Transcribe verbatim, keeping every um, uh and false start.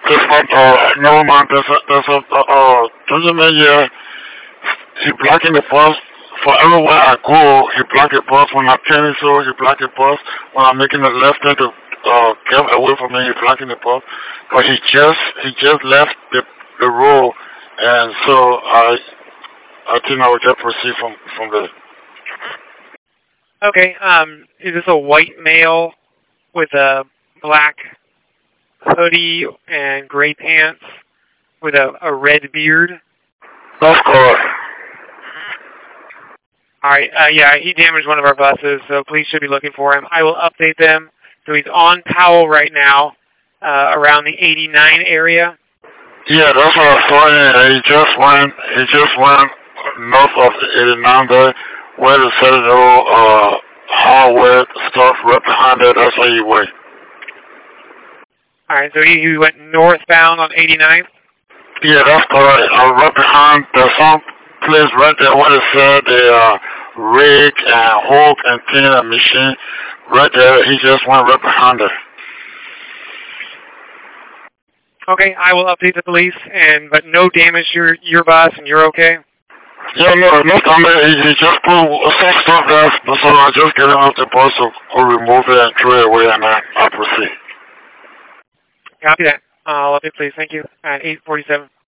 This one, uh, never mind. There's a, there's a, uh, uh, gentleman here. He blocking the bus. For everywhere I go, he block the bus. When I'm turning so, he block the bus. When I'm making a left turn to uh, get away from me, he blocking the bus. But he just, he just left the the road, and so I, I think I will just proceed from from there. Okay. Um, is this a white male with a black hoodie and gray pants with a, a red beard? That's correct. All right. Uh, yeah, he damaged one of our buses, so police should be looking for him. I will update them. So he's on Powell right now, uh, around the eighty-nine area. Yeah, that's what I saw him. He just went, he just went north of the eighty-nine there, where the Citadel uh, hardware stuff right behind it. That's where he went. All right, so he, he went northbound on eighty-nine? Yeah, that's correct. Uh, right behind, there's some place right there where it said the uh, rig and hook and thing and machine. Right there, he just went right behind it. Okay, I will update the police, and but no damage to your, your bus, and you're okay? Yeah, no, no comment. He, he just put some stuff there, so I just get him off the bus to so remove it and throw it away, and then I proceed. Copy that. I'll update the police. Thank you. At eight forty-seven.